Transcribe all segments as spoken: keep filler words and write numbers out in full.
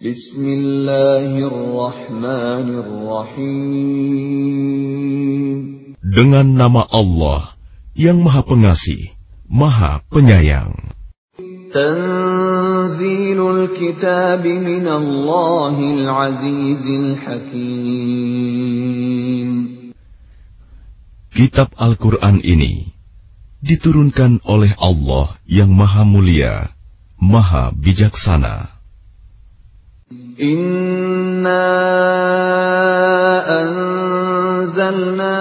Bismillahirrahmanirrahim. Dengan nama Allah yang Maha Pengasih, Maha Penyayang. Tanzilul kitab minallahil azizil hakim. Kitab Al-Quran ini diturunkan oleh Allah yang Maha Mulia, Maha Bijaksana. Inna anzalna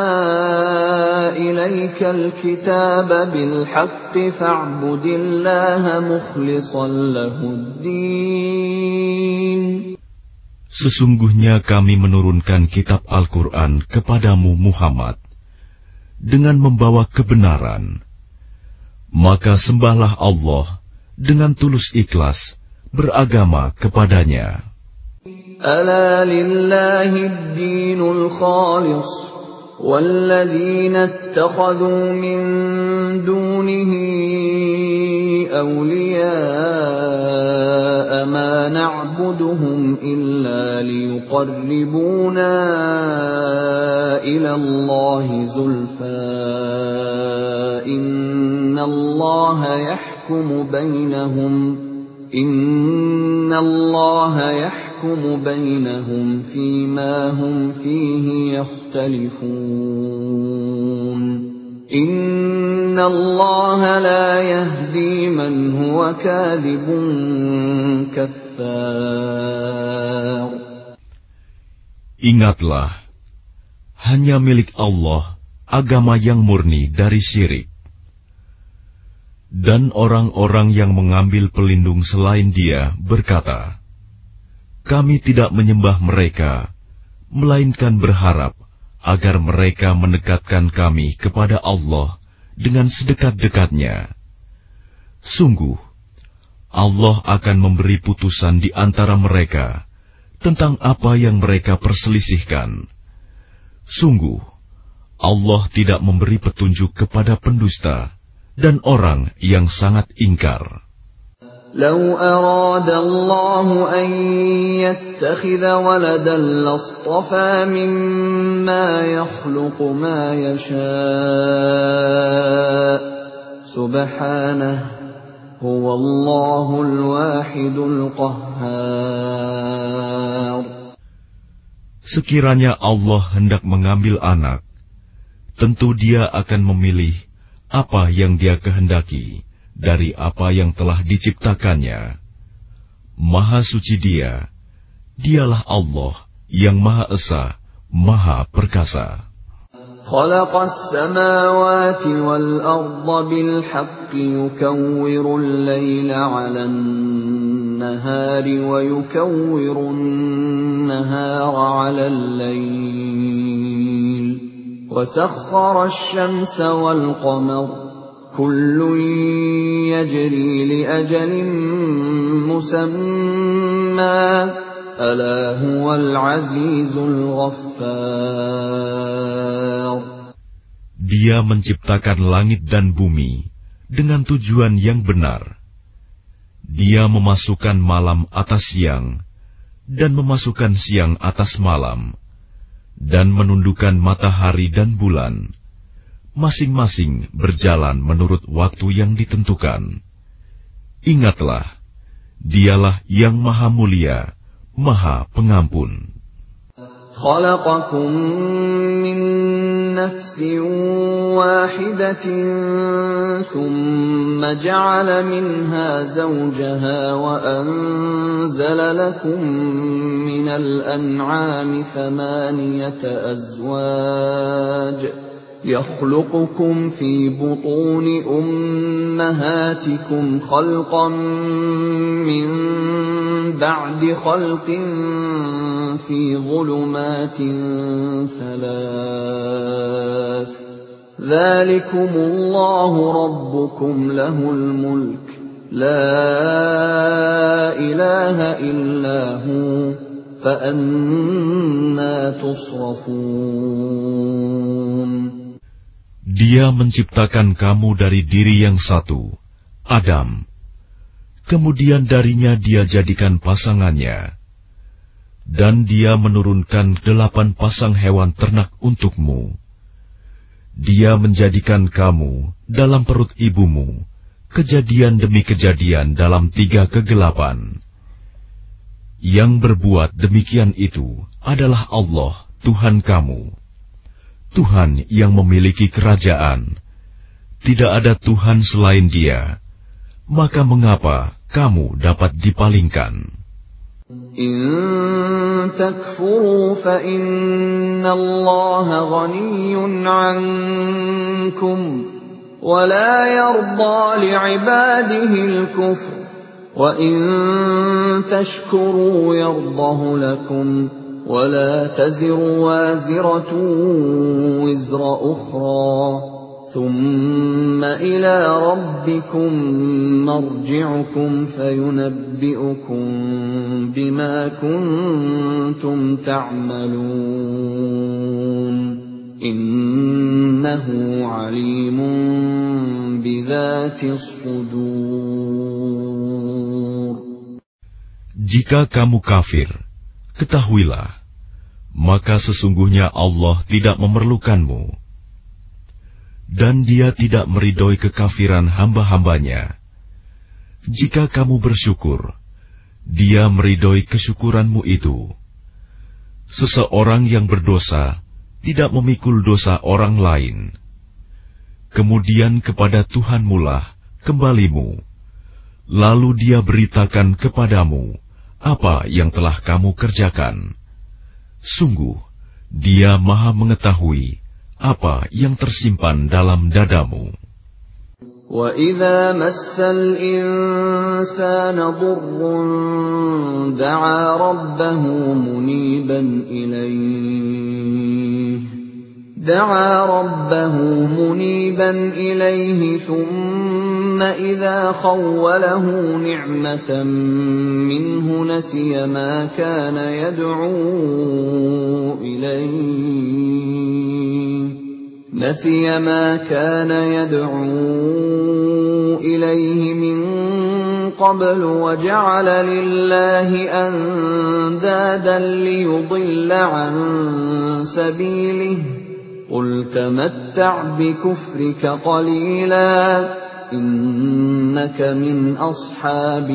ilaikal kitaba bil haqqi fa'budillaha mukhlishan lahuddin. Sesungguhnya kami menurunkan kitab Al-Quran kepadamu Muhammad dengan membawa kebenaran. Maka sembahlah Allah dengan tulus ikhlas beragama kepadanya. Ala lillahi ad-dinul khalis walladzina ittakhadhu min dunihi awliya'a ma na'buduhum illa liyuqarribuna ila Allahi zulfa inna Allaha yahkumu bainahum Inna Allaha yahkumu bainahum fima hum fihi yakhtalifun. Inna Allaha la yahdi man huwa kadhibun kaffar. Ingatlah, hanya milik Allah agama yang murni dari syirik. Dan orang-orang yang mengambil pelindung selain Dia berkata, kami tidak menyembah mereka, melainkan berharap agar mereka mendekatkan kami kepada Allah dengan sedekat-dekatnya. Sungguh, Allah akan memberi putusan di antara mereka tentang apa yang mereka perselisihkan. Sungguh, Allah tidak memberi petunjuk kepada pendusta dan orang yang sangat ingkar. Lau arada Allah an yattakhidha waladan lastafa mimma yakhluqu ma yasha' subhanahu huwallahul wahidul qahhar. Sekiranya Allah hendak mengambil anak, tentu Dia akan memilih apa yang Dia kehendaki dari apa yang telah diciptakannya. Maha suci Dia, Dialah Allah yang Maha Esa, Maha Perkasa. Khalaqas samawati wal arda bil haqqi yukawwirul laila 'alan nahari wa yukawwirun nahara 'alal layl. وسخر الشمس والقمر كل يجري لأجل مسمى ألا هو العزيز الغفار. Dia menciptakan langit dan bumi dengan tujuan yang benar. Dia memasukkan malam atas siang dan memasukkan siang atas malam, dan menundukkan matahari dan bulan, masing-masing berjalan menurut waktu yang ditentukan. Ingatlah, Dialah yang Maha Mulia, Maha Pengampun. Khalaqakum min nafsin wahidatin thumma ja'ala minha zawjaha wa anzala lakum minal an'ami thamaniyata azwaj يخلقكم في بطون أمهاتكم خلقا من بعد خلق في ظلمات ثلاث ذلكم الله ربكم له الملك لا إله إلا هو فأنى تصرفون. Dia menciptakan kamu dari diri yang satu, Adam. kemudian darinya dia jadikan pasangannya, dan dia menurunkan delapan pasang hewan ternak untukmu. Dia menjadikan kamu dalam perut ibumu kejadian demi kejadian dalam tiga kegelapan. Yang berbuat demikian itu adalah Allah, Tuhan kamu, Tuhan yang memiliki kerajaan. Tidak ada Tuhan selain Dia. Maka mengapa kamu dapat dipalingkan? In takfuru fa inna Allah ghaniyyun 'ankum wa la yarda li'ibadihi al-kufr wa in tashkuru yardahu lakum wa la taziru waziratun wizra ukhra ثم إلى ربكم مرجعكم فينبئكم بما كنتم تعملون إنه عليم بذات الصدور. Jika kamu kafir, ketahuilah, maka sesungguhnya Allah tidak memerlukanmu, dan Dia tidak meridhoi kekafiran hamba-hambanya. Jika kamu bersyukur, Dia meridhoi kesyukuranmu itu. Seseorang yang berdosa tidak memikul dosa orang lain. Kemudian kepada Tuhanmulah kembalimu, lalu Dia beritakan kepadamu apa yang telah kamu kerjakan. Sungguh, Dia Maha mengetahui apa yang tersimpan dalam dadamu. وَإِذَا مَسَّ الْإِنسَانَ ضُرٌّ دَعَا رَبَّهُ مُنِيبًا إِلَيْهِ دَعَا رَبَّهُ مُنِيبًا إِلَيْهِ ثُمَّ إِذَا خَوَّلَهُ نِعْمَةً مِّنْهُ نَسِيَ مَا كَانَ يَدْعُو إِلَيْهِ نسي ما كان يدعو إليه من قبل وجعل لله أندادا ليضل عن سبيله قل تمتع بكفرك قليلا إنك من أصحاب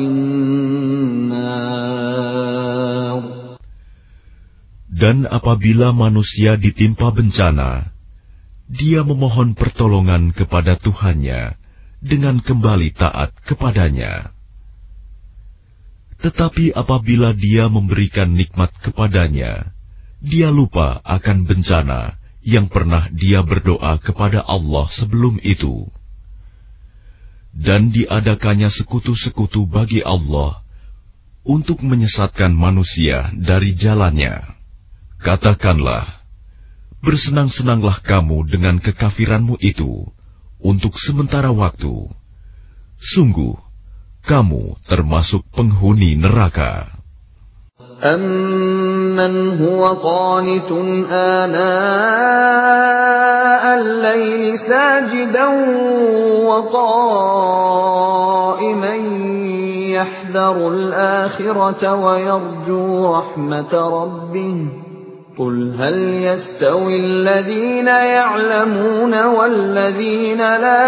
النار. Dan apabila manusia ditimpa bencana, dia memohon pertolongan kepada Tuhannya dengan kembali taat kepadanya. Tetapi apabila dia memberikan nikmat kepadanya, dia lupa akan bencana yang pernah dia berdoa kepada Allah sebelum itu. Dan diadakannya sekutu-sekutu bagi Allah untuk menyesatkan manusia dari jalannya. Katakanlah, bersenang-senanglah kamu dengan kekafiranmu itu untuk sementara waktu. Sungguh, kamu termasuk penghuni neraka. أَمَّنْ هُوَ قَانِتٌ آنَاءَ اللَّيْلِ سَاجِدًا وَقَائِمًا يَحْذَرُ الْآخِرَةَ وَيَرْجُو رَحْمَةَ رَبِّهِ قُلْ هَلْ يَسْتَوِي الَّذِينَ يَعْلَمُونَ وَالَّذِينَ لَا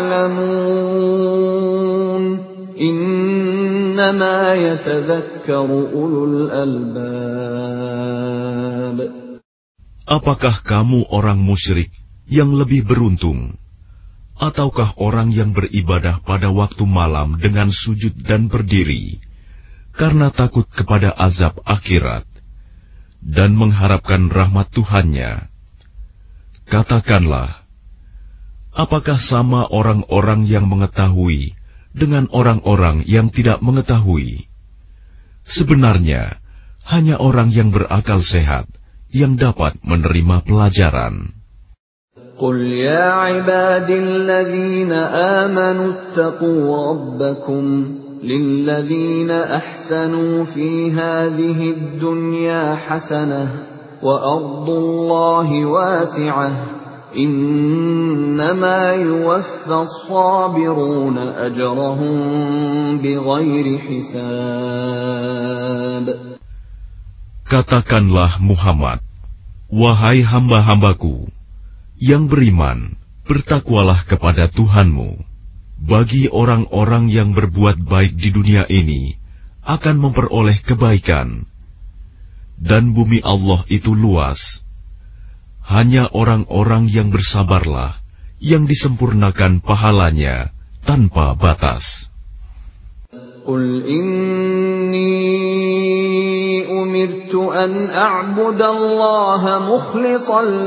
يَعْلَمُونَ إِنَّمَا يَتَذَكَّرُ أُولُو الْأَلْبَابِ. Apakah kamu orang musyrik yang lebih beruntung, ataukah orang yang beribadah pada waktu malam dengan sujud dan berdiri karena takut kepada azab akhirat dan mengharapkan rahmat Tuhannya? Katakanlah, apakah sama orang-orang yang mengetahui dengan orang-orang yang tidak mengetahui? Sebenarnya, hanya orang yang berakal sehat yang dapat menerima pelajaran. قُلْ يَا عِبَادِ الَّذِينَ آمَنُوا اتَّقُوا رَبَّكُمْ لِلَّذِينَ أَحْسَنُوا فِي هَذِهِ الدُّنْيَا حَسَنَةٌ وَأَرْضُ اللَّهِ وَاسِعَةٌ Innama yuwaffas sabiruna ajrahum bighairi hisab. Katakanlah Muhammad, wahai hamba-hambaku yang beriman, bertakwalah kepada Tuhanmu. Bagi orang-orang yang berbuat baik di dunia ini akan memperoleh kebaikan. Dan bumi Allah itu luas. Hanya orang-orang yang bersabarlah yang disempurnakan pahalanya tanpa batas. Qul inni umirtu an a'budallaha mukhlishan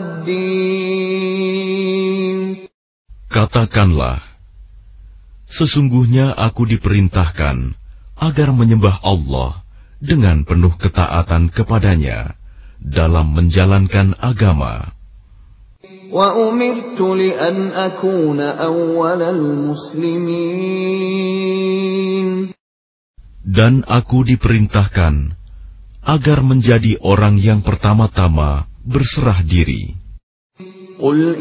lahud-din. Katakanlah, sesungguhnya aku diperintahkan agar menyembah Allah dengan penuh ketaatan kepadanya dalam menjalankan agama. Wa umirtu li an akuna awwalal muslimin. Dan aku diperintahkan agar menjadi orang yang pertama-tama berserah diri. Qul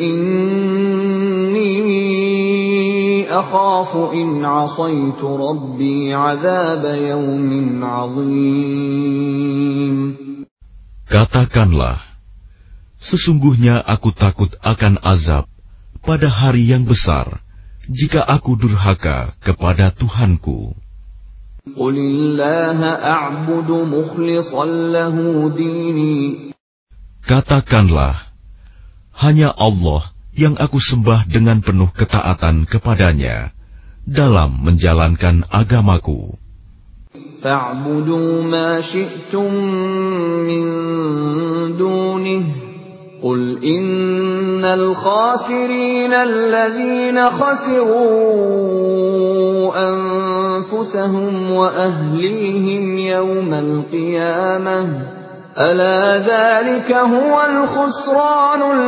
inni akhafu in 'asaitu rabbi 'adzaba yawmin 'adzim. Katakanlah, sesungguhnya aku takut akan azab pada hari yang besar jika aku durhaka kepada Tuhanku. Qulillaha a'budu mukhlishan lahu dini. Katakanlah, hanya Allah yang aku sembah dengan penuh ketaatan kepadanya dalam menjalankan agamaku. Fa'budu ma syi'tum min dunihi. Qul innal khasirina alladhina khasiru anfusahum wa ahlihim yawmal qiyamah. Ala dhalika huwal khusranul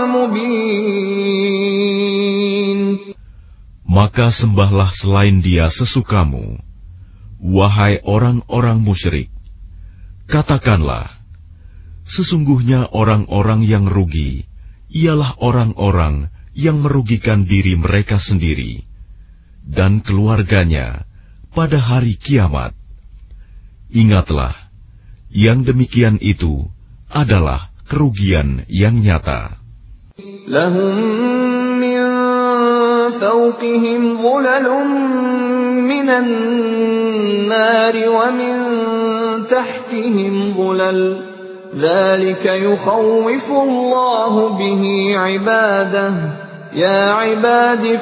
mubin. Maka sembahlah selain Dia sesukamu, wahai orang-orang musyrik. Katakanlah, sesungguhnya orang-orang yang rugi ialah orang-orang yang merugikan diri mereka sendiri dan keluarganya pada hari kiamat. Ingatlah, yang demikian itu adalah kerugian yang nyata. Lahum min fawqihim dhulalun minan nari wa min tahtihim dhulal. Dzalika yukhawwifu Allahu bihi 'ibadahu. Ya 'ibadi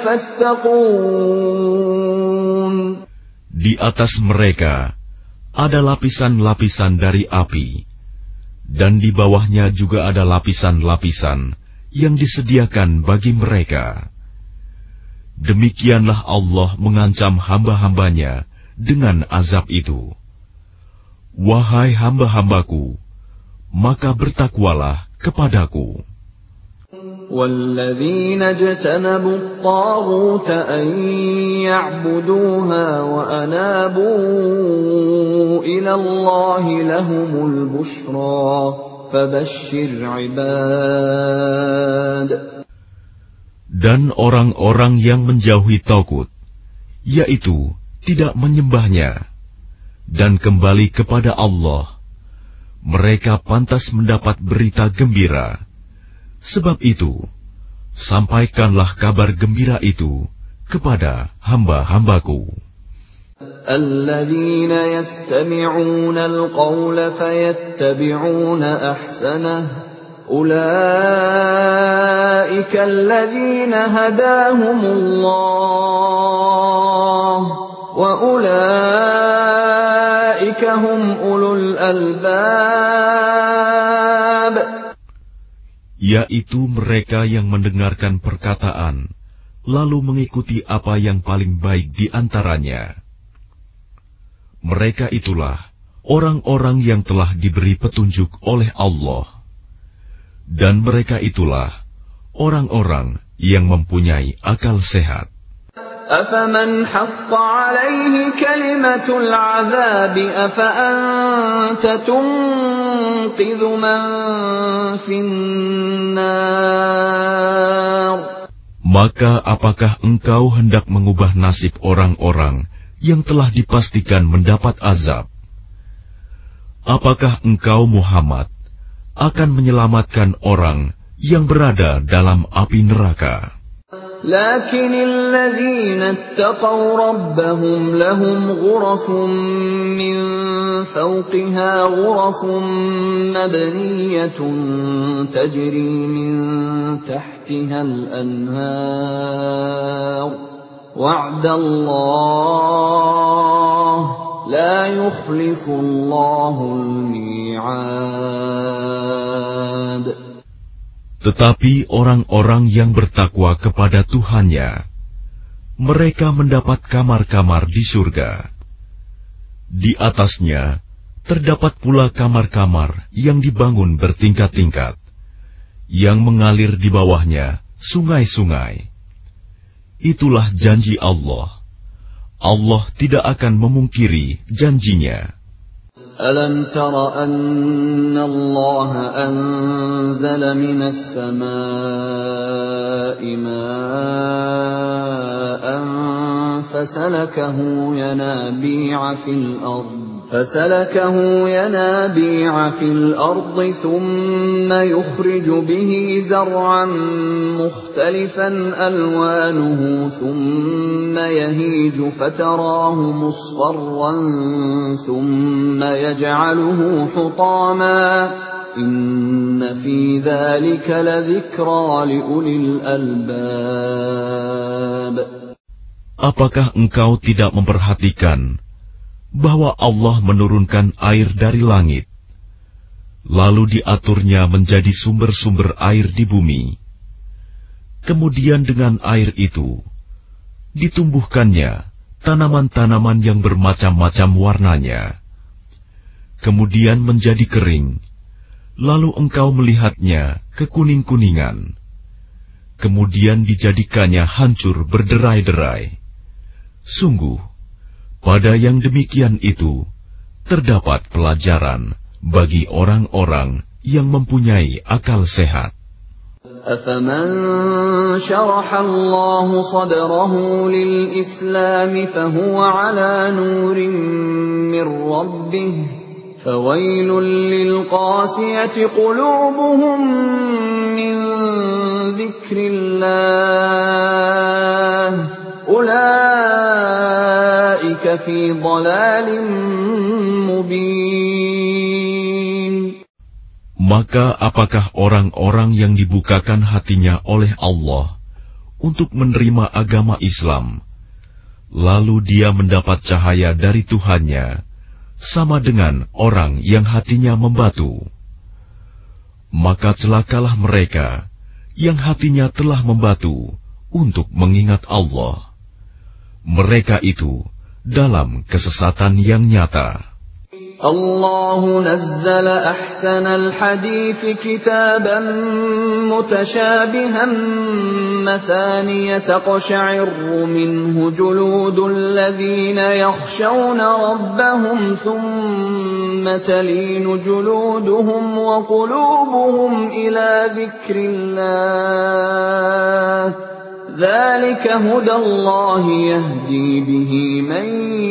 fattaqun. Di atas mereka ada lapisan-lapisan dari api, dan di bawahnya juga ada lapisan-lapisan yang disediakan bagi mereka. Demikianlah Allah mengancam hamba-hambanya dengan azab itu. Wahai hamba-hambaku, maka bertakwalah kepadaku. وَالَّذِينَ اجْتَنَبُوا الطَّاغُوتَ أَن يَعْبُدُوهَا وَأَنَابُوا إِلَى اللَّهِ لَهُمُ الْبُشْرَى فَبَشِّرْ عِبَادِ. Dan orang-orang yang menjauhi Tagut, yaitu tidak menyembahnya, dan kembali kepada Allah, mereka pantas mendapat berita gembira. Sebab itu, sampaikanlah kabar gembira itu kepada hamba-hambaku. Alladzina yastami'una al-qawla fayattabi'una ahsanah. Ulaika alladzina hadahumullah wa ulaika hum ulul albab. Yaitu mereka yang mendengarkan perkataan, lalu mengikuti apa yang paling baik di antaranya. Mereka itulah orang-orang yang telah diberi petunjuk oleh Allah. Dan mereka itulah orang-orang yang mempunyai akal sehat. أَفَمَنْ حَقَّ عَلَيْهِ كَلِمَةُ الْعَذَابِ أَفَأَنْتَ تُنْقِذُ ينقذ من في النار. Maka apakah engkau hendak mengubah nasib orang-orang yang telah dipastikan mendapat azab? Apakah engkau Muhammad akan menyelamatkan orang yang berada dalam api neraka? لكن الذين اتقوا ربهم لهم غرف من فوقها غرف مبنية تجري من تحتها الأنهار وعد الله لا يخلف الله الميعاد. Tetapi orang-orang yang bertakwa kepada Tuhannya, mereka mendapat kamar-kamar di surga. Di atasnya terdapat pula kamar-kamar yang dibangun bertingkat-tingkat, yang mengalir di bawahnya sungai-sungai. Itulah janji Allah. Allah tidak akan memungkiri janjinya. ألم تر أن الله أنزل من السماء ماء فسلكه ينابيع في الأرض فسلكه ينابيع في الأرض ثم يخرج به زرعا مختلفا ألوانه ثم يهيج فتراه مصفرا ثم يجعله حطاما إن في ذلك لذكرى لأولي الألباب. Apakah engkau tidak memperhatikan bahwa Allah menurunkan air dari langit, lalu diaturnya menjadi sumber-sumber air di bumi. Kemudian dengan air itu ditumbuhkannya tanaman-tanaman yang bermacam-macam warnanya. Kemudian menjadi kering, lalu engkau melihatnya kekuning-kuningan. Kemudian dijadikannya hancur berderai-derai. Sungguh, pada yang demikian itu, terdapat pelajaran bagi orang-orang yang mempunyai akal sehat. أَفَمَنْ شَرَحَ اللَّهُ صَدْرَهُ لِلْإِسْلَامِ فَهُوَ عَلَى نُورٍ مِّن رَّبِّهِ فَوَيْلٌ لِّلْقَاسِيَةِ قُلُوبُهُم مِّن ذِكْرِ اللَّهِ أُولَٰئِكَ فِي ضَلَالٍ مُّبِينٍ. Maka apakah orang-orang yang dibukakan hatinya oleh Allah untuk menerima agama Islam, lalu dia mendapat cahaya dari Tuhannya, sama dengan orang yang hatinya membatu? Maka celakalah mereka yang hatinya telah membatu untuk mengingat Allah. Mereka itu dalam kesesatan yang nyata. الله نزل أحسن الحديث كتابا متشابها مثانية تقشعر منه جلود الذين يخشون ربهم ثم تلين جلودهم وقلوبهم إلى ذكر الله ذلك هدى الله يهدي به من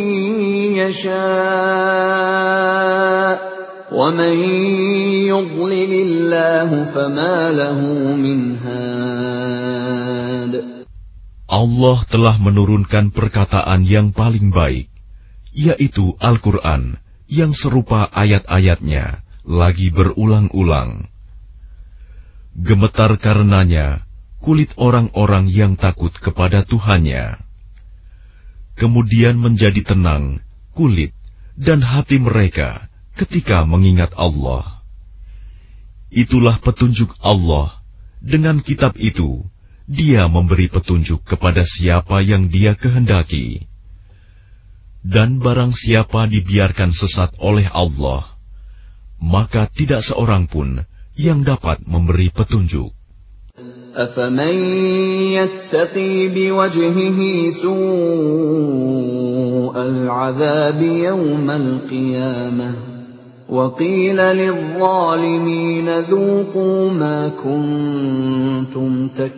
يشاء ومن يضلل الله فما له من هاد. Allah telah menurunkan perkataan yang paling baik, yaitu Al-Quran yang serupa ayat-ayatnya lagi berulang-ulang. Gemetar karenanya kulit orang-orang yang takut kepada Tuhannya. Kemudian menjadi tenang kulit dan hati mereka ketika mengingat Allah. Itulah petunjuk Allah. Dengan kitab itu, Dia memberi petunjuk kepada siapa yang Dia kehendaki. Dan barang siapa dibiarkan sesat oleh Allah, maka tidak seorang pun yang dapat memberi petunjuk. أَفَمَن يَتَّقِي بِوَجْهِهِ سُوءَ الْعَذَابِ يَوْمَ الْقِيَامَةِ وَقِيلَ لِلظَّالِمِينَ ذُوقُوا مَا كُنتُمْ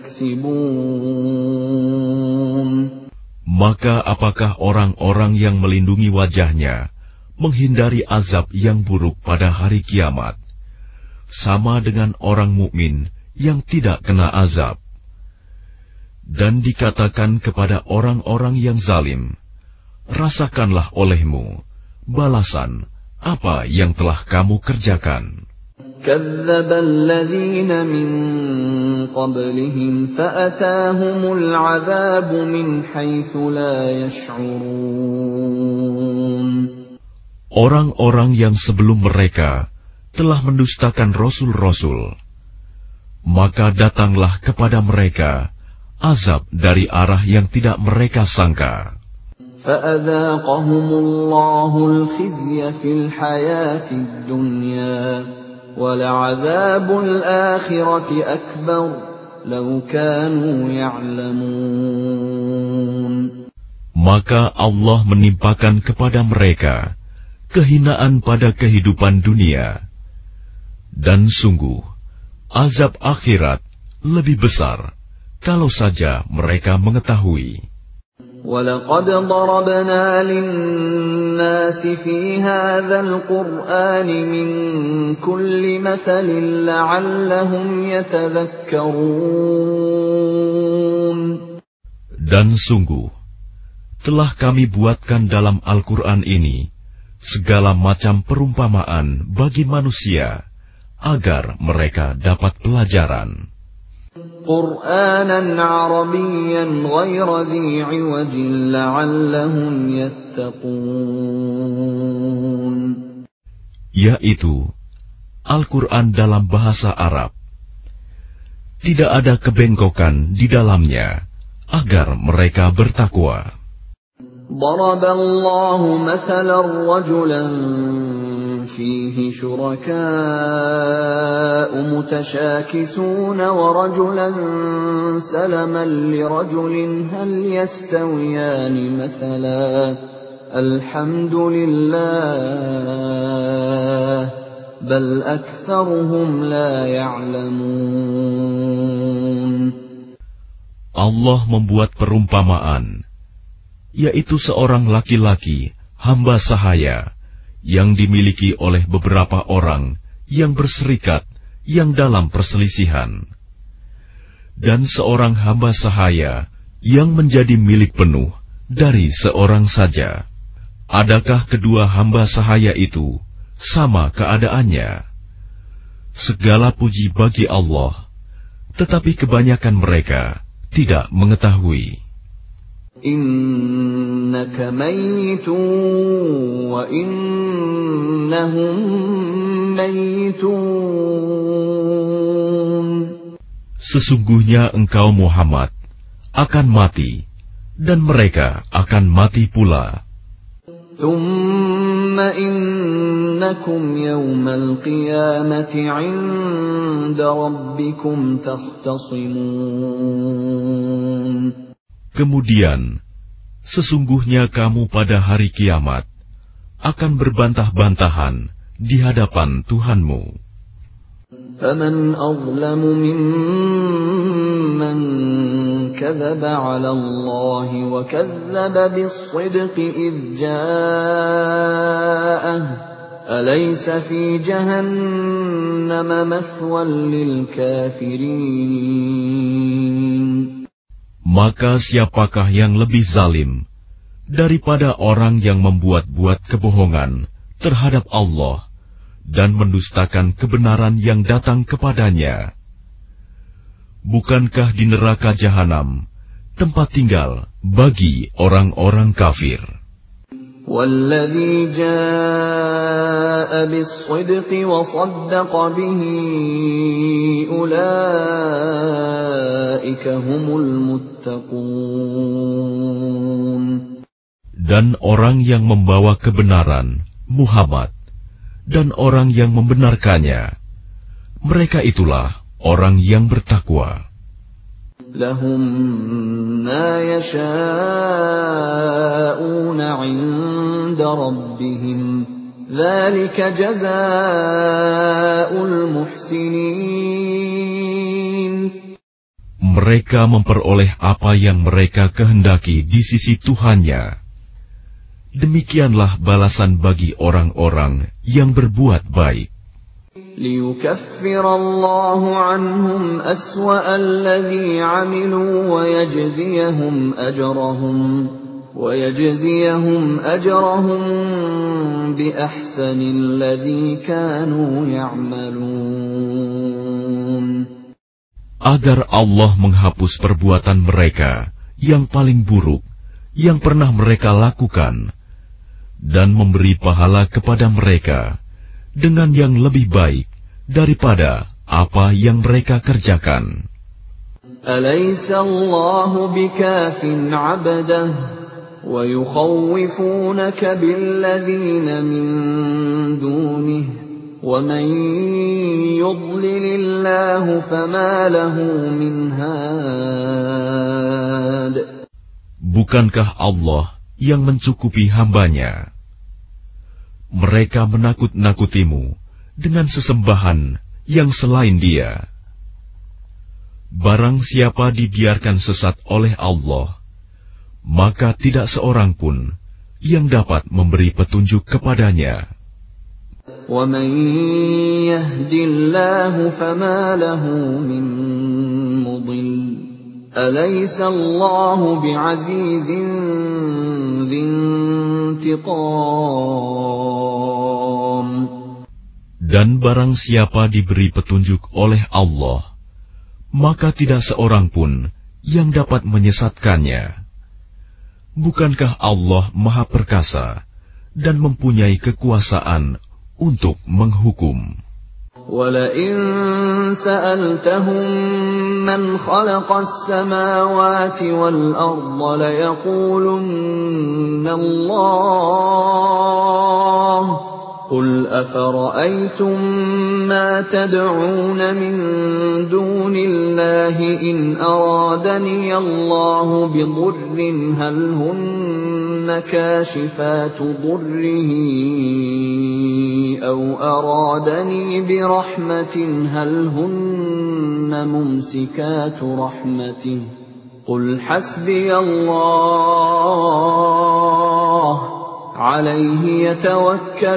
تَكْسِبُونَ. Maka apakah orang-orang yang melindungi wajahnya menghindari azab yang buruk pada hari kiamat, sama dengan orang mukmin yang tidak kena azab? Dan dikatakan kepada orang-orang yang zalim, rasakanlah olehmu balasan apa yang telah kamu kerjakan. كَذَّبَ الَّذِينَ مِن قَبْلِهِمْ فَأَتَاهُمُ الْعَذَابُ مِنْ حَيْثُ لَا يَشْعُرُونَ. Orang-orang yang sebelum mereka telah mendustakan rasul-rasul, maka datanglah kepada mereka azab dari arah yang tidak mereka sangka. فَأَذَاقَهُمُ اللَّهُ الْخِزْيَ فِي الْحَيَاةِ الدُّنْيَا وَلَعَذَابُ الْآخِرَةِ أَكْبَرُ لَوْ كَانُوا يَعْلَمُونَ. Maka Allah menimpakan kepada mereka kehinaan pada kehidupan dunia, dan sungguh azab akhirat lebih besar kalau saja mereka mengetahui. وَلَقَدْ ضَرَبْنَا لِلنَّاسِ فِي هَذَا الْقُرْآنِ مِنْ كُلِّ مَثَلٍ لَعَلَّهُمْ يَتَذَكَّرُونَ. Dan sungguh telah kami buatkan dalam Al-Quran ini segala macam perumpamaan bagi manusia agar mereka dapat pelajaran. قُرْآنًا عَرَبِيًّا غَيْرَ ذِي عِوَجٍ لَعَلَّهُمْ يَتَّقُونَ. Yaitu Al-Quran dalam bahasa Arab. Tidak ada kebengkokan di dalamnya agar mereka bertakwa. ضَرَبَ اللَّهُ مَثَلًا رَجُلًا فِيهِ شُرَكَاءُ مُتَشَاكِسُونَ وَرَجُلًا سَلَمًا لِرَجُلٍ هَلْ يَسْتَوِيَانِ مَثَلًا الْحَمْدُ لِلَّهِ بَلْ أَكْثَرُهُمْ لَا يَعْلَمُونَ. Allah membuat perumpamaan, yaitu seorang laki-laki hamba sahaya yang dimiliki oleh beberapa orang yang berserikat yang dalam perselisihan, dan seorang hamba sahaya yang menjadi milik penuh dari seorang saja. Adakah kedua hamba sahaya itu sama keadaannya? Segala puji bagi Allah, tetapi kebanyakan mereka tidak mengetahui. إِنَّكَ مَيِّتٌ وَإِنَّهُم مَّيِّتُونَ. Sesungguhnya engkau Muhammad akan mati, dan mereka akan mati pula. ثُمَّ إِنَّكُمْ يَوْمَ الْقِيَامَةِ عِندَ رَبِّكُمْ تَخْتَصِمُونَ. Kemudian, sesungguhnya kamu pada hari kiamat akan berbantah-bantahan di hadapan Tuhanmu. فَمَنْ أَظْلَمُ مِمَّنْ كَذَبَ عَلَى اللَّهِ وَكَذَّبَ بِالصِّدْقِ إِذْ جَاءَهُ أَلَيْسَ فِي جَهَنَّمَ مَثْوًى لِلْكَافِرِينَ. Maka siapakah yang lebih zalim daripada orang yang membuat-buat kebohongan terhadap Allah dan mendustakan kebenaran yang datang kepadanya? Bukankah di neraka jahanam tempat tinggal bagi orang-orang kafir? وَالَّذِي جَاءَ بِالصِّدْقِ وَصَدَّقَ بِهِ أُولَئِكَ هُمُ الْمُتَّقُونَ. Dan orang yang membawa kebenaran, Muhammad, dan orang yang membenarkannya, mereka itulah orang yang bertakwa. لَهُم مَّا يَشَاءُونَ عِندَ رَبِّهِمْ ذلك جزاء المحسنين. Mereka memperoleh apa yang mereka kehendaki di sisi Tuhannya. Demikianlah balasan bagi orang-orang yang berbuat baik. ليكفر الله عنهم أسوأ الذي عملوا ويجزيهم أجرهم ويجزيهم أجرهم بأحسن الذي كانوا يعملون. Agar Allah menghapus perbuatan mereka yang paling buruk yang pernah mereka lakukan dan memberi pahala kepada mereka dengan yang lebih baik daripada apa yang mereka kerjakan. Alaysa Allahu bikafin 'abdahu wa yukhawifunaka billadzina min dunihi wa man yudlilillahu fama lahu min had. Bukankah Allah yang mencukupi hambanya? Mereka menakut-nakutimu dengan sesembahan yang selain Dia. Barang siapa dibiarkan sesat oleh Allah, maka tidak seorang pun yang dapat memberi petunjuk kepadanya. وَمَن يَهْدِ اللَّهُ فَمَا لَهُ مِن مُّضِلٍّ أَلَيْسَ اللَّهُ بِعَزِيزٍ ذِي انتِقَامٍ. Dan barang siapa diberi petunjuk oleh Allah, maka tidak seorang pun yang dapat menyesatkannya. Bukankah Allah Maha Perkasa dan mempunyai kekuasaan untuk menghukum? وَلَئِن سَأَلْتَهُم مَّنْ خَلَقَ السَّمَاوَاتِ وَالْأَرْضَ لَيَقُولُنَّ اللَّهُ قُلْ أَفَرَأَيْتُم مَّا تَدْعُونَ مِن دُونِ اللَّهِ إِنْ أَرَادَنِيَ اللَّهُ بِضُرٍّ هَلْ هُنَّ كَاشِفَاتُ ضُرِّهِ أَوْ أَرَادَنِي بِرَحْمَةٍ هَلْ هُنَّ مُمْسِكَاتُ رَحْمَتِهِ قُلْ حَسْبِيَ اللَّهُ عَلَيْهِ يَتَوَكَّلُ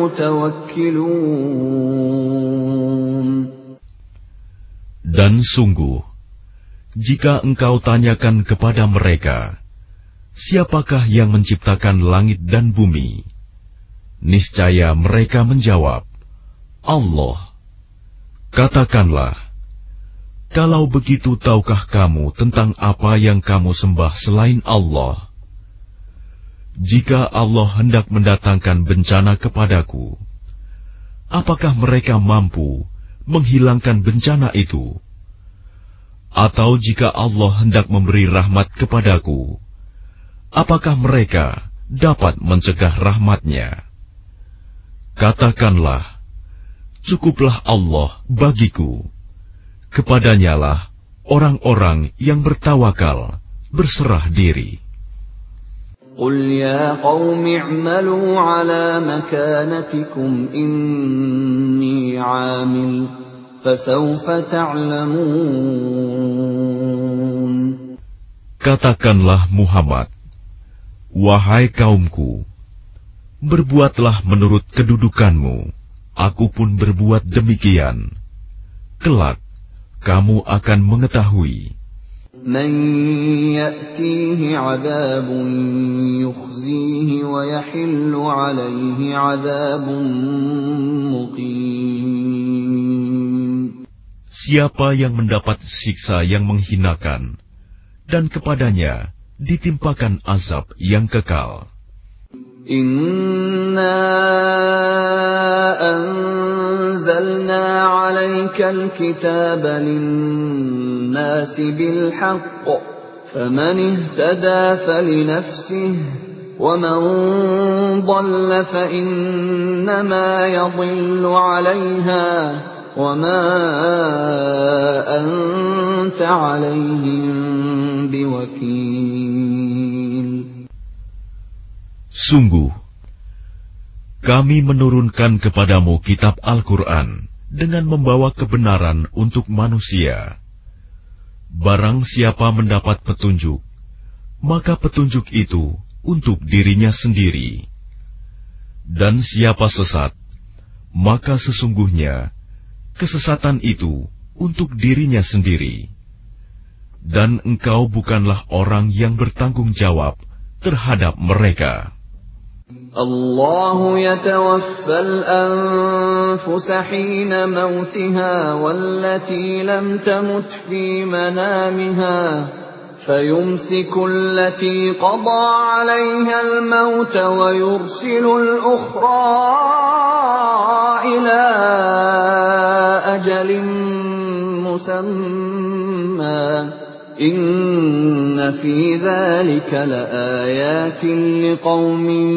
الْمُتَوَكِّلُونَ. Dan sungguh, jika engkau tanyakan kepada mereka, siapakah yang menciptakan langit dan bumi? Niscaya mereka menjawab, Allah. Katakanlah, kalau begitu tahukah kamu tentang apa yang kamu sembah selain Allah? Jika Allah hendak mendatangkan bencana kepadaku, apakah mereka mampu menghilangkan bencana itu? Atau jika Allah hendak memberi rahmat kepadaku, apakah mereka dapat mencegah rahmat-Nya? Katakanlah, cukuplah Allah bagiku. Kepadanyalah orang-orang yang bertawakal berserah diri. قُلْ يَا قَوْمِ اعْمَلُوا عَلَى مَكَانَتِكُمْ إِنِّي عَامِلٌ فَسَوْفَ تَعْلَمُونَ. Katakanlah Muhammad, wahai kaumku, berbuatlah menurut kedudukanmu, aku pun berbuat demikian. Kelak, kamu akan mengetahui. مَن يَأْتِيهِ عَذَابٌ يُخْزِيهِ وَيَحِلُّ عَلَيْهِ عَذَابٌ مُقِيمٌ. Siapa yang mendapat siksa yang menghinakan, dan kepadanya ditimpakan azab yang kekal. Inna anzalna 'alaikal kitaba lin-nasi bil haqq faman ihtada falinafsihi wa man dhalla fa innama yadhillu 'alayha wa ma anta 'alayhim biwakil. Sungguh, Kami menurunkan kepadamu kitab Al-Quran dengan membawa kebenaran untuk manusia. Barang siapa mendapat petunjuk, maka petunjuk itu untuk dirinya sendiri. Dan siapa sesat, maka sesungguhnya kesesatan itu untuk dirinya sendiri. Dan engkau bukanlah orang yang bertanggung jawab terhadap mereka. Allahu yatawaffal anfusa hina mautiha wallati lam tamut fi manamiha fayumsiku allati qada 'alayha al-maut wa yursilu al-ukhra ila ajalin musamma Inna fi dzalika laayatin liqaumin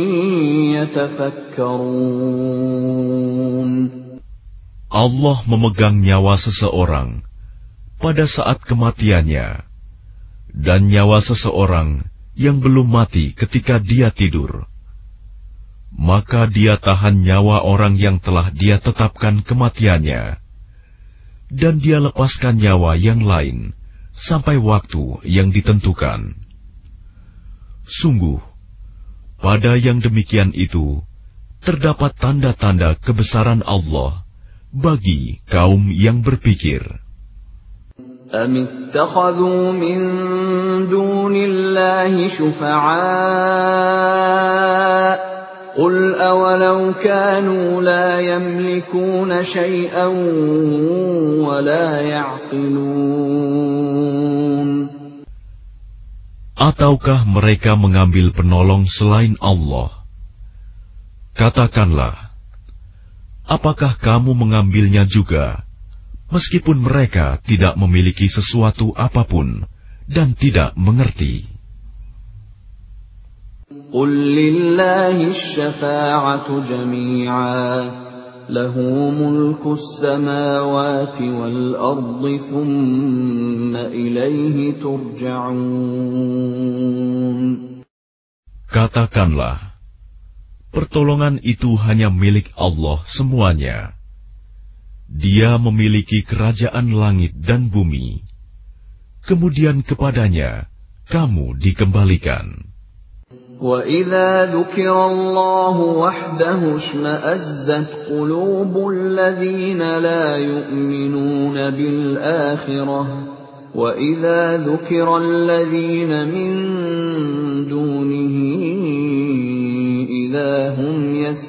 yatafakkarun. Allah memegang nyawa seseorang pada saat kematiannya, dan nyawa seseorang yang belum mati ketika dia tidur. Maka dia tahan nyawa orang yang telah dia tetapkan kematiannya, dan dia lepaskan nyawa yang lain sampai waktu yang ditentukan. Sungguh, pada yang demikian itu terdapat tanda-tanda kebesaran Allah bagi kaum yang berpikir. Am ittakhadhu min dunillahi syufa'a Qul awalau kanu la yamlikuna syai'an wa la ya'qilun. Ataukah mereka mengambil penolong selain Allah? Katakanlah, apakah kamu mengambilnya juga, meskipun mereka tidak memiliki sesuatu apapun dan tidak mengerti? Qul lillahi asy-syafa'atu jami'an lahu mulkus samawati wal ardi thumma ilaihi turja'un. Katakanlah, pertolongan itu hanya milik Allah semuanya. Dia memiliki kerajaan langit dan bumi. Kemudian kepadanya kamu dikembalikan. وَإِذَا ذُكِرَ اللَّهُ وَحْدَهُ اشْمَأَزَّتْ قُلُوبُ الَّذِينَ لَا يُؤْمِنُونَ بِالْآخِرَةِ وَإِذَا ذُكِرَ الَّذِينَ مِن دُونِهِ إِذَا هُمْ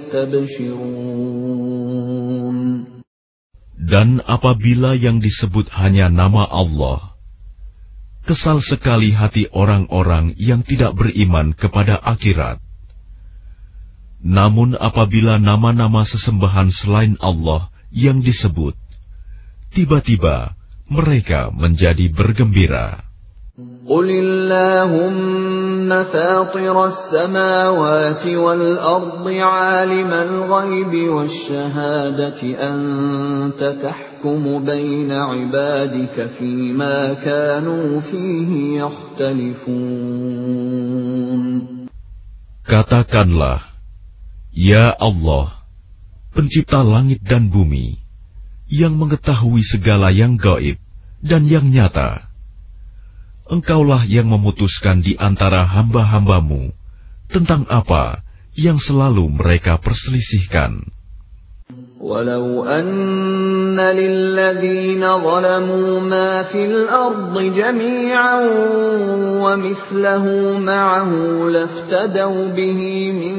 يَسْتَبْشِرُونَ. Dan apabila yang disebut hanya nama Allah, kesal sekali hati orang-orang yang tidak beriman kepada akhirat. Namun apabila nama-nama sesembahan selain Allah yang disebut, tiba-tiba mereka menjadi bergembira. قُلِ اللَّهُمَّ فَاطِرَ السَّمَاوَاتِ وَالْأَرْضِ عَالِمَ الْغَيْبِ وَالشَّهَادَةِ أَنْتَ تَحْكُمُ بَيْنَ عِبَادِكَ فِيمَا كَانُوا فِيهِ يَخْتَلِفُونَ. Katakanlah, Ya Allah, pencipta langit dan bumi, yang mengetahui segala yang gaib dan yang nyata. Engkaulah yang memutuskan di antara hamba-hambamu tentang apa yang selalu mereka perselisihkan. Walau anna lilladzina zalamu ma fil ardi jami'an wa mithlahu ma'ahu laftadaw bihi min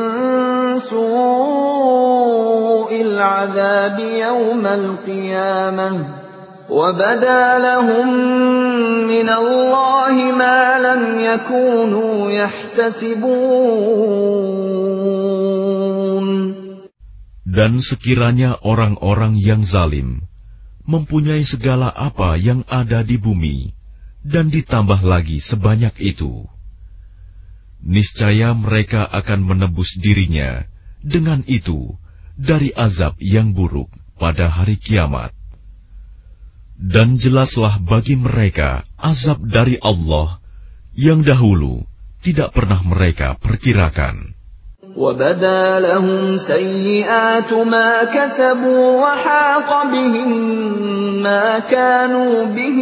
su'il 'adzabi yawmal qiyamah وَبَدَا لَهُم مِّنَ اللَّهِ مَا لَمْ يَكُونُوا يَحْتَسِبُونَ. Dan sekiranya orang-orang yang zalim mempunyai segala apa yang ada di bumi dan ditambah lagi sebanyak itu, niscaya mereka akan menebus dirinya dengan itu dari azab yang buruk pada hari kiamat. Dan jelaslah bagi mereka azab dari Allah yang dahulu tidak pernah mereka perkirakan. وَبَدَا لَهُمْ سَيِّئَاتُ مَا كَسَبُوا وَحَاقَ بِهِم مَّا كَانُوا بِهِ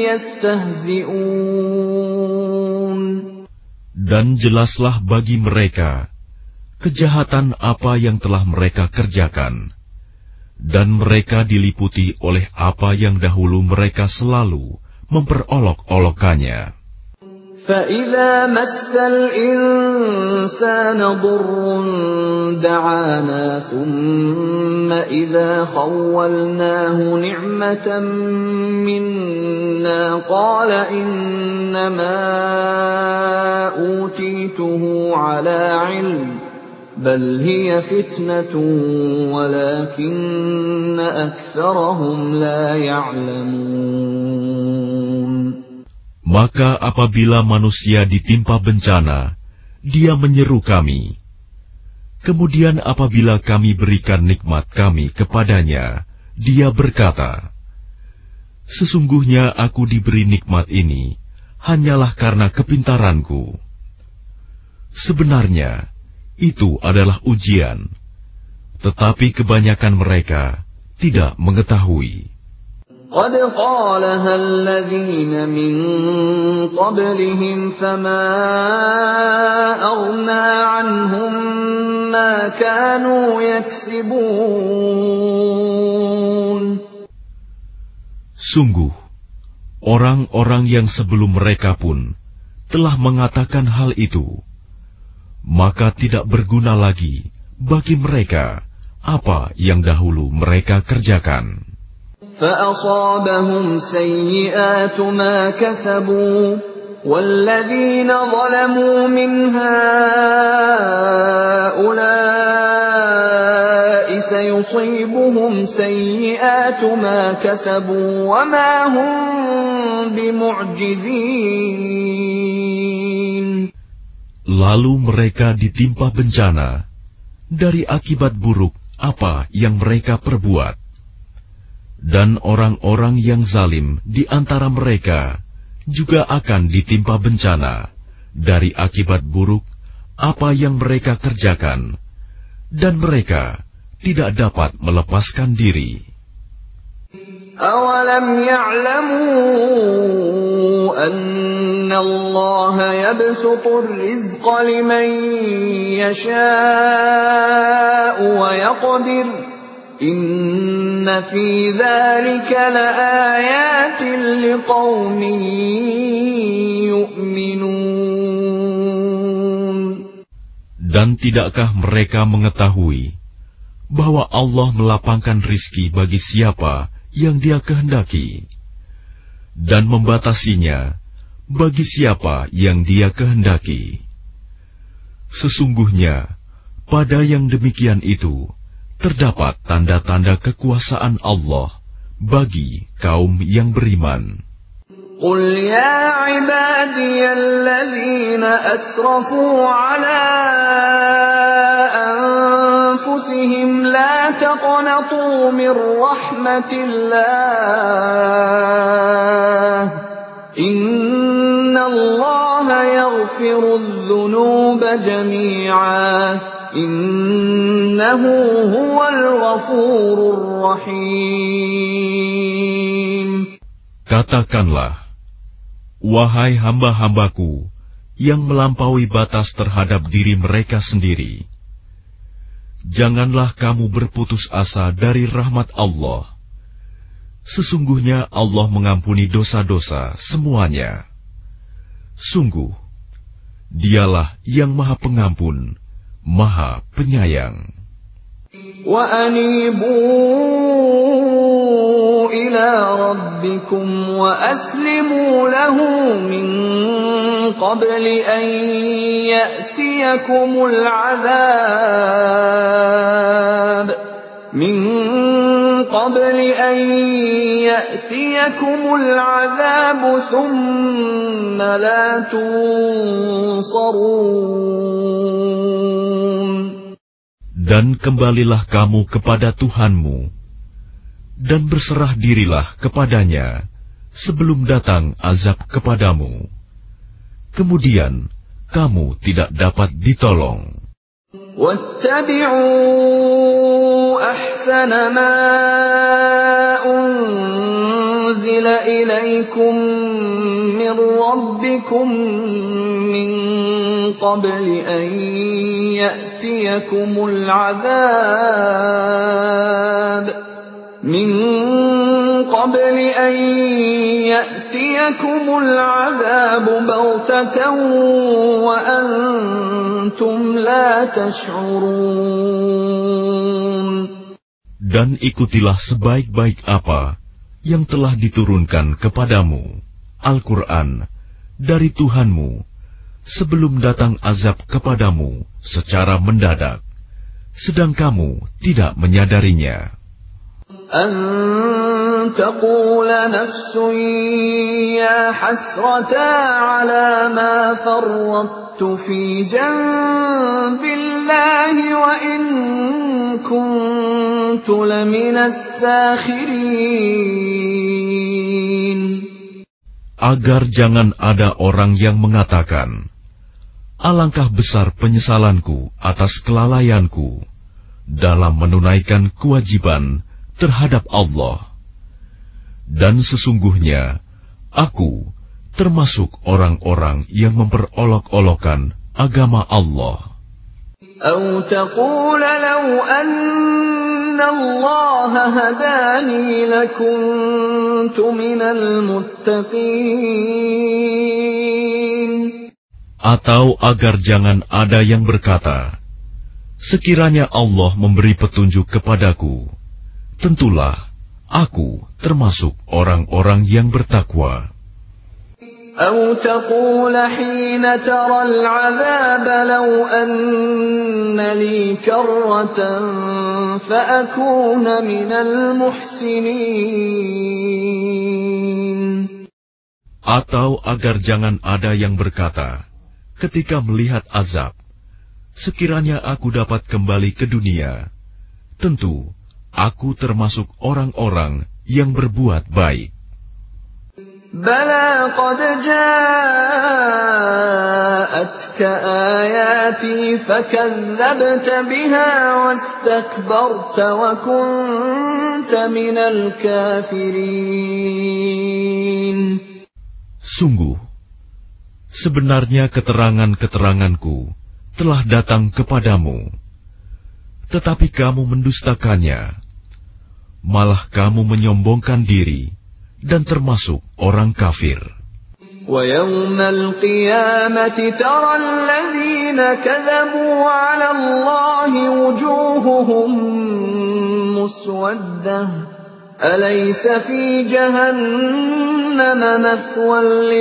يَسْتَهْزِئُونَ. Dan jelaslah bagi mereka kejahatan apa yang telah mereka kerjakan, dan mereka diliputi oleh apa yang dahulu mereka selalu memperolok-olokkannya. فَإِذَا مَسَّ الْإِنسَانَ ضُرٌّ دَعَانَا ثُمَّ إِذَا خَوَّلْنَاهُ نِعْمَةً مِنَّا قَالَ إِنَّمَا أُوتِيتُهُ عَلَى عِلْمٍ بَلْ هِيَ فِتْنَةٌ وَلَكِنَّ أَكْثَرَهُمْ لَا يَعْلَمُونَ. Maka apabila manusia ditimpa bencana, dia menyeru kami. Kemudian apabila kami berikan nikmat kami kepadanya, dia berkata, "Sesungguhnya aku diberi nikmat ini hanyalah karena kepintaranku." Sebenarnya, itu adalah ujian, tetapi kebanyakan mereka tidak mengetahui. قَدْ قَالَهَا الَّذِينَ مِن قَبْلِهِمْ فَمَا أَغْنَىٰ عَنْهُم مَّا كَانُوا يَكْسِبُونَ. Sungguh, orang-orang yang sebelum mereka pun telah mengatakan hal itu, maka tidak berguna lagi bagi mereka apa yang dahulu mereka kerjakan. فَأَصَابَهُمْ سَيِّئَاتُ مَا كَسَبُوا وَالَّذِينَ ظَلَمُوا مِنْ هَٰؤُلَاءِ سَيُصِيبُهُمْ سَيِّئَاتُ مَا كَسَبُوا وَمَا هُم بِمُعْجِزِينَ. Lalu mereka ditimpa bencana dari akibat buruk apa yang mereka perbuat. Dan orang-orang yang zalim di antara mereka juga akan ditimpa bencana dari akibat buruk apa yang mereka kerjakan, dan mereka tidak dapat melepaskan diri. أَوَلَمْ يَعْلَمُوا أَنَّ اللَّهَ يَبْسُطُ الرِّزْقَ لِمَن يَشَاءُ وَيَقْدِرُ إِنَّ فِي ذَلِكَ لَآيَاتٍ لِقَوْمٍ يُؤْمِنُونَ. Dan tidakkah mereka mengetahui bahwa Allah melapangkan rizki bagi siapa yang Dia kehendaki, dan membatasinya bagi siapa yang Dia kehendaki? Sesungguhnya pada yang demikian itu terdapat tanda-tanda kekuasaan Allah bagi kaum yang beriman. قُلْ يَا عِبَادِيَ الَّذِينَ أَسْرَفُوا عَلَىٰ أَنفُسِهِمْ لَا تَقْنَطُوا مِن رَّحْمَةِ اللَّهِ إِنَّ اللَّهَ يَغْفِرُ الذُّنُوبَ جَمِيعًا إِنَّهُ هُوَ الْغَفُورُ الرَّحِيمُ. Katakanlah, wahai hamba-hambaku yang melampaui batas terhadap diri mereka sendiri, janganlah kamu berputus asa dari rahmat Allah. Sesungguhnya Allah mengampuni dosa-dosa semuanya. Sungguh, Dialah yang Maha Pengampun, Maha Penyayang. وَأَنِيبُوا إِلَىٰ رَبِّكُمْ وَأَسْلِمُوا لَهُ مِن قَبْلِ أَن يَأْتِيَكُمُ الْعَذَابُ مِن قَبْلِ أَن يَأْتِيَكُمُ الْعَذَابُ ثُمَّ لَا تُنصَرُونَ. Dan kembalilah kamu kepada Tuhanmu, dan berserah dirilah kepadanya sebelum datang azab kepadamu. Kemudian kamu tidak dapat ditolong. وَاتَّبِعُوا أَحْسَنَ مَا أُنزِلَ إِلَيْكُم مِّن رَّبِّكُم مِّن قَبْلِ أَن يَأْتِيَكُمُ الْعَذَابُ مِن قَبْلِ أَن يَأْتِيَكُمُ الْعَذَابُ بَغْتَةً وَأَنتُمْ لَا تَشْعُرُونَ. Dan ikutilah sebaik-baik apa yang telah diturunkan kepadamu, Al-Quran, dari Tuhanmu, sebelum datang azab kepadamu secara mendadak, sedang kamu tidak menyadarinya. أَن تَقُولَ نَفْسٌ يَا حَسْرَتَا عَلَىٰ مَا فَرَّطتُ فِي جَنبِ اللَّهِ وَإِن كُنتُ لَمِنَ السَّاخِرِينَ. Agar jangan ada orang yang mengatakan, alangkah besar penyesalanku atas kelalaianku dalam menunaikan kewajiban terhadap Allah. Dan sesungguhnya, aku termasuk orang-orang yang memperolok-olokkan agama Allah. أَوْ تَقُولَ لَوْ أَنَّ اللَّهَ هَدَانِي لَكُنتُ مِنَ الْمُتَّقِينَ. Atau agar jangan ada yang berkata, sekiranya Allah memberi petunjuk kepadaku, tentulah aku termasuk orang-orang yang bertakwa. أَوْ تَقُولَ حِينَ تَرَى الْعَذَابَ لَوْ أَنَّ لِي كَرَّةً فَأَكُونَ مِنَ الْمُحْسِنِينَ. Atau agar jangan ada yang berkata, ketika melihat azab, sekiranya aku dapat kembali ke dunia, tentu aku termasuk orang-orang yang berbuat baik. بَلَىٰ قَدْ جَاءَتْكَ آيَاتِي فَكَذَّبْتَ بِهَا وَاسْتَكْبَرْتَ وَكُنتَ مِنَ الْكَافِرِينَ. Sungguh, sebenarnya keterangan-keteranganku telah datang kepadamu, tetapi kamu mendustakannya, malah kamu menyombongkan diri dan termasuk orang kafir. وَيَوْمَ الْقِيَامَةِ تَرَى الَّذِينَ كَذَبُوا عَلَى اللَّهِ وُجُوهُهُم مُّسْوَدَّةٌ أَلَيْسَ فِي جَهَنَّمَ مَثْوًى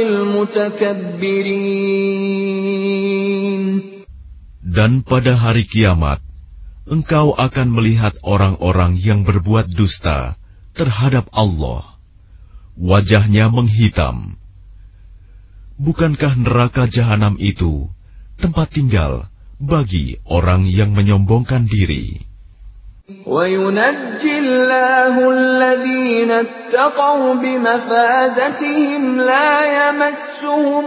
لِّلْمُتَكَبِّرِينَ. Dan pada hari kiamat, engkau akan melihat orang-orang yang berbuat dusta terhadap Allah. Wajahnya menghitam. Bukankah neraka jahanam itu tempat tinggal bagi orang yang menyombongkan diri? وَيُنَجِّي اللَّهُ الَّذِينَ اتَّقَوْا بِمَفَازَتِهِمْ لَا يَمَسُّهُمُ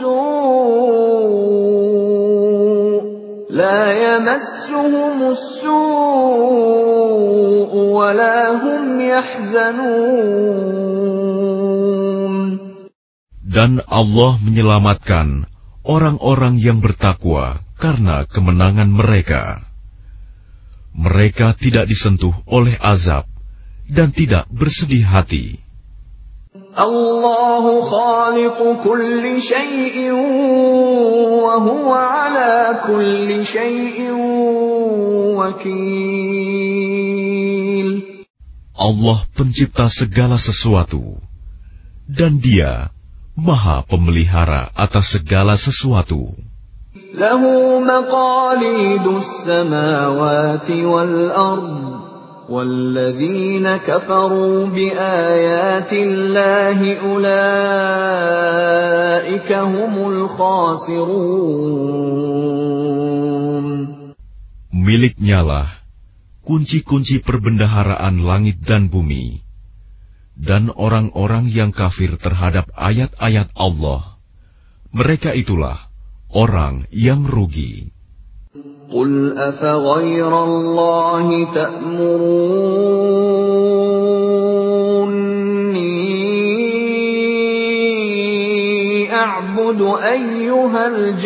السُّوءُ لَا يَمَسُّهُمُ السُّوءُ وَلَا هُمْ يَحْزَنُونَ. Dan Allah menyelamatkan orang-orang yang bertakwa karena kemenangan mereka. Mereka tidak disentuh oleh azab dan tidak bersedih hati. Allahu khaliqu kulli syai'in wa huwa ala kulli syai'in wakil. Allah pencipta segala sesuatu, dan Dia Maha Pemelihara atas segala sesuatu. Lahu maqalidus samawati wal ard. وَالَّذِينَ كَفَرُوا بِآيَاتِ اللَّهِ أُولَٰئِكَ هُمُ الْخَاسِرُونَ. Miliknyalah kunci-kunci perbendaharaan langit dan bumi, dan orang-orang yang kafir terhadap ayat-ayat Allah, mereka itulah orang yang rugi. قُلْ أَفَغَيْرَ اللَّهِ تَأْمُرُونِّي أَعْبُدُ أَيُّهَا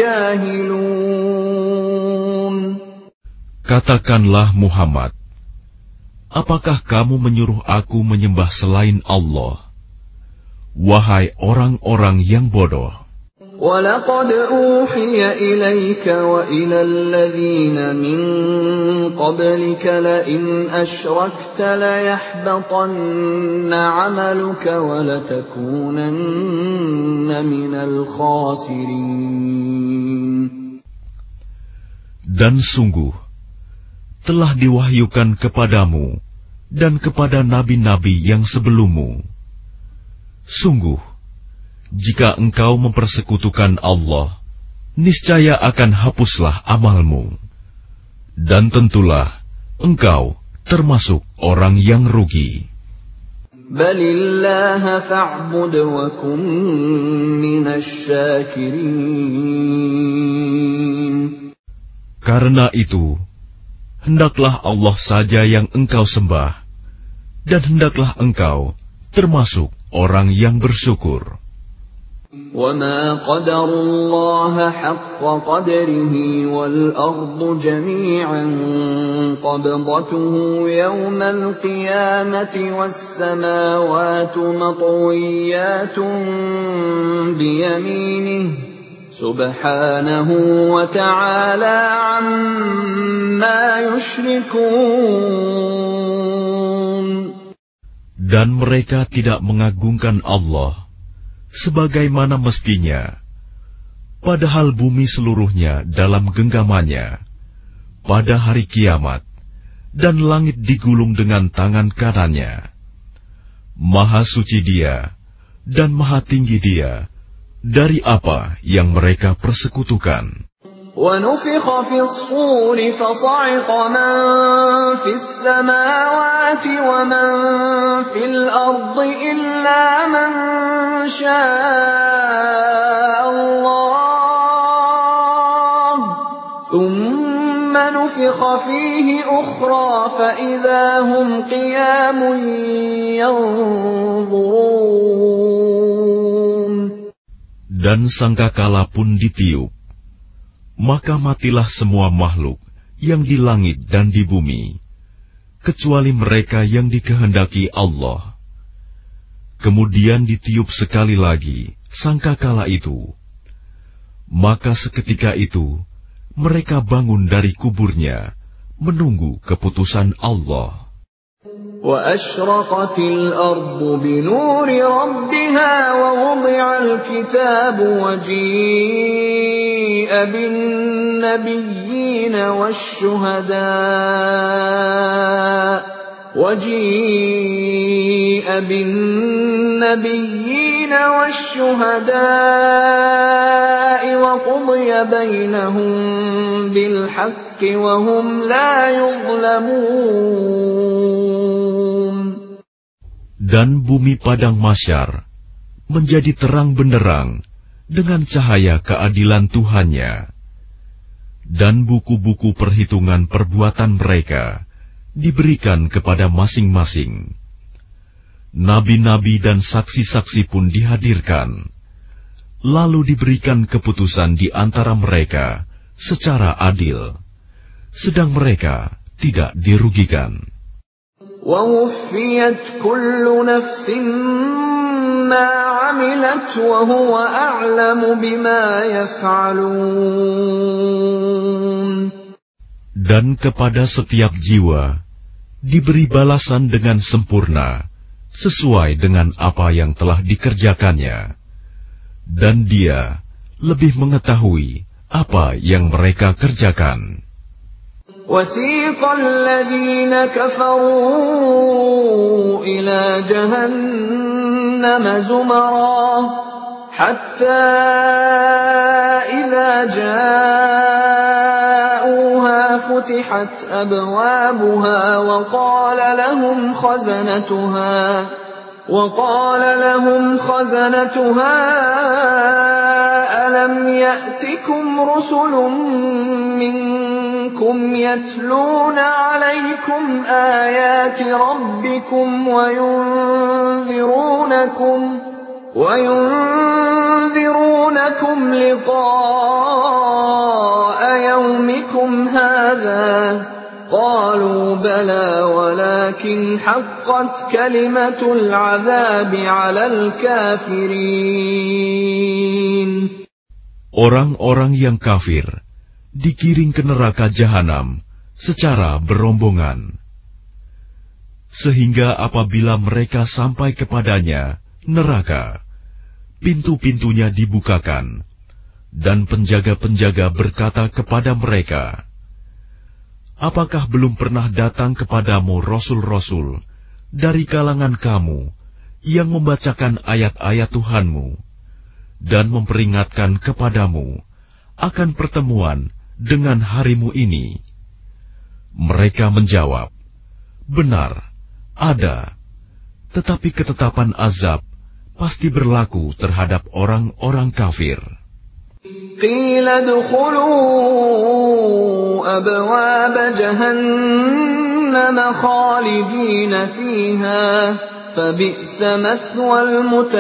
الْجَاهِلُونَ. Katakanlah Muhammad, apakah kamu menyuruh aku menyembah selain Allah? Wahai orang-orang yang bodoh. وَلَقَدْ أُوحِيَ إِلَيْكَ وَإِلَى الَّذِينَ مِن قَبْلِكَ لَئِنْ أَشْرَكْتَ لَيَحْبَطَنَّ عَمَلُكَ وَلَتَكُونَنَّ مِنَ الْخَاسِرِينَ. Dan sungguh, telah diwahyukan kepadamu dan kepada nabi-nabi yang sebelummu. Sungguh, jika engkau mempersekutukan Allah, niscaya akan hapuslah amalmu. Dan tentulah engkau termasuk orang yang rugi. Balillaha fa'bud wa kun minasyakirin. Karena itu, hendaklah Allah saja yang engkau sembah, dan hendaklah engkau termasuk orang yang bersyukur. وَمَا قَدَرُوا اللَّهَ حَقَّ قَدْرِهِ وَالْأَرْضُ جَمِيعًا قَبْضَتُهُ يَوْمَ الْقِيَامَةِ وَالسَّمَاوَاتُ مَطْوِيَّاتٌ بِيَمِينِهِ سُبْحَانَهُ وَتَعَالَى عَمَّا يُشْرِكُونَ. Dan mereka tidak mengagungkan Allah sebagaimana mestinya, padahal bumi seluruhnya dalam genggamannya pada hari kiamat, dan langit digulung dengan tangan kanannya. Maha suci Dia dan maha tinggi Dia dari apa yang mereka persekutukan. وَنُفِخَ فِي الصُّورِ فَصَعِقَ مَن فِي السَّمَاوَاتِ وَمَن فِي الْأَرْضِ إِلَّا مَن شَاءَ اللَّهُ ثُمَّ نُفِخَ فِيهِ أُخْرَىٰ فَإِذَا هُمْ قِيَامٌ يَنظُرُونَ. Dan sangkakala pun ditiup, maka matilah semua makhluk yang di langit dan di bumi, kecuali mereka yang dikehendaki Allah. Kemudian ditiup sekali lagi sangkakala itu, maka seketika itu mereka bangun dari kuburnya menunggu keputusan Allah. وَأَشْرَقَتِ الْأَرْضُ بِنُورِ رَبِّهَا وَوُضِعَ الْكِتَابُ وَجِيءَ بِالنَّبِيِّينَ وَالشُّهَدَاءِ وَجِيءَ بِالنَّبِيِّينَ وَالشُّهَدَاءِ وَقُضِيَ بَيْنَهُم بِالْحَقِّ وَهُمْ لَا يُظْلَمُونَ. Dan bumi padang mahsyar menjadi terang benderang dengan cahaya keadilan Tuhannya, dan buku-buku perhitungan perbuatan mereka diberikan kepada masing-masing. Nabi-nabi dan saksi-saksi pun dihadirkan, lalu diberikan keputusan di antara mereka secara adil, sedang mereka tidak dirugikan. وَوُفِّيَتْ كُلُّ نَفْسٍ مَّا عَمِلَتْ وَهُوَ أَعْلَمُ بِمَا يَفْعَلُونَ. Dan kepada setiap jiwa diberi balasan dengan sempurna sesuai dengan apa yang telah dikerjakannya, dan Dia lebih mengetahui apa yang mereka kerjakan. وَسِيقَ الَّذِينَ كَفَرُوا إِلَى جَهَنَّمَ زُمَرًا حَتَّى إِذَا جَاءُوهَا فُتِحَتْ أَبْوَابُهَا وَقَالَ لَهُمْ خَزَنَتُهَا وَقَالَ لَهُمْ خَزَنَتُهَا أَلَمْ يَأْتِكُمْ رُسُلٌ مِّنكُمْ مِنكُمْ يَتْلُونَ عَلَيْكُمْ آيَاتِ رَبِّكُمْ وَيُنذِرُونَكُمْ وَيُنذِرُونَكُمْ لِقَاءَ يَوْمِكُمْ هَٰذَا قَالُوا بَلَىٰ وَلَٰكِنْ حَقَّتْ كَلِمَةُ الْعَذَابِ عَلَى الْكَافِرِينَ. Orang-orang yang kafir digiring ke neraka jahanam secara berombongan, sehingga apabila mereka sampai kepadanya, neraka, pintu-pintunya dibukakan, dan penjaga-penjaga berkata kepada mereka, apakah belum pernah datang kepadamu rasul-rasul dari kalangan kamu yang membacakan ayat-ayat Tuhanmu dan memperingatkan kepadamu akan pertemuan dengan harimu ini? Mereka menjawab, benar, ada, tetapi ketetapan azab pasti berlaku terhadap orang-orang kafir. Qila dukhulu abwaab jahannam khalidina fiha fabi'sa mathwal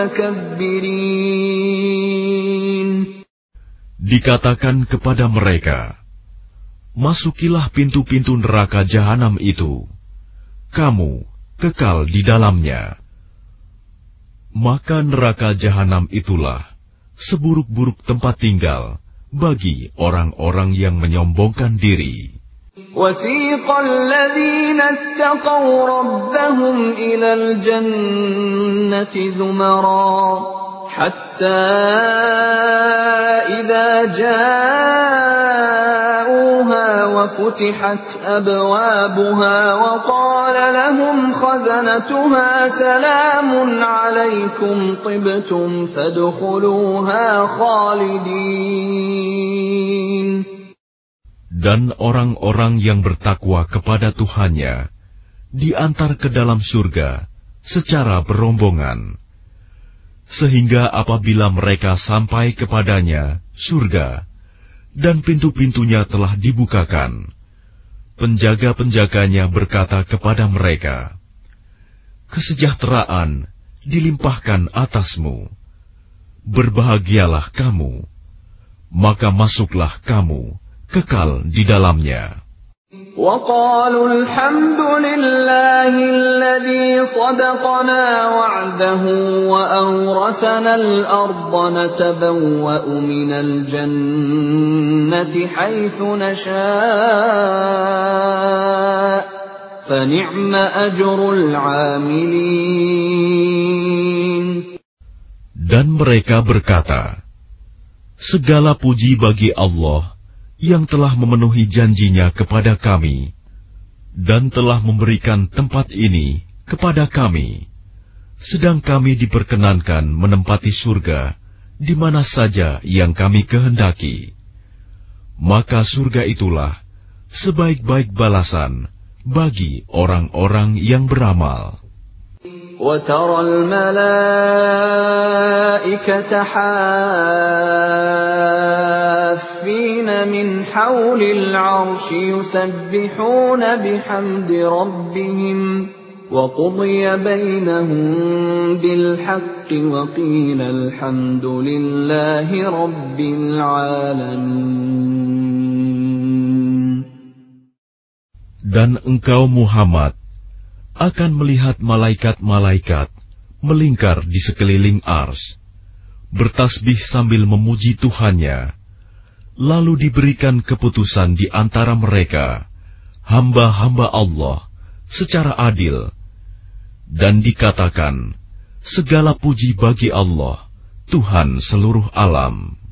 mutakabbirin. Dikatakan kepada mereka, masukilah pintu-pintu neraka jahanam itu, kamu kekal di dalamnya. Maka neraka jahanam itulah seburuk-buruk tempat tinggal bagi orang-orang yang menyombongkan diri. وَسِيقَ الَّذِينَ اتَّقَوْا رَبَّهُمْ إِلَى الْجَنَّةِ زُمَرًا حَتَّى إِذَا جَاءُوهَا وَفُتِحَتْ أَبْوَابُهَا وَقَالَ لَهُمْ خَزَنَتُهَا سَلَامٌ عَلَيْكُمْ طِبْتُمْ فَادْخُلُوهَا خَالِدِينَ. Dan orang-orang yang bertakwa kepada Tuhannya diantar ke dalam surga secara berombongan, sehingga apabila mereka sampai kepadanya, surga, dan pintu-pintunya telah dibukakan, penjaga-penjaganya berkata kepada mereka, kesejahteraan dilimpahkan atasmu, berbahagialah kamu, maka masuklah kamu kekal di dalamnya. وَقَالُوا الْحَمْدُ لِلَّهِ الَّذِي صَدَقَنَا وَعْدَهُ وَأَوْرَثَنَا الْأَرْضَ نَتَبَوَّأُ مِنَ الْجَنَّةِ حَيْثُ نَشَاءُ فَنِعْمَ أَجْرُ الْعَامِلِينَ. Dan mereka berkata, segala puji bagi Allah yang telah memenuhi janjinya kepada kami dan telah memberikan tempat ini kepada kami, sedang kami diperkenankan menempati surga di mana saja yang kami kehendaki. Maka surga itulah sebaik-baik balasan bagi orang-orang yang beramal. وَتَرَى الْمَلَائِكَةَ حَافِّينَ مِنْ حَوْلِ الْعَرْشِ يُسَبِّحُونَ بِحَمْدِ رَبِّهِمْ وَقُضِيَ بَيْنَهُم بِالْحَقِّ وَقِيلَ الْحَمْدُ لِلَّهِ رَبِّ الْعَالَمِينَ. Dan engkau Muhammad akan melihat malaikat-malaikat melingkar di sekeliling ars, bertasbih sambil memuji Tuhannya, lalu diberikan keputusan di antara mereka, hamba-hamba Allah, secara adil, dan dikatakan, segala puji bagi Allah, Tuhan seluruh alam.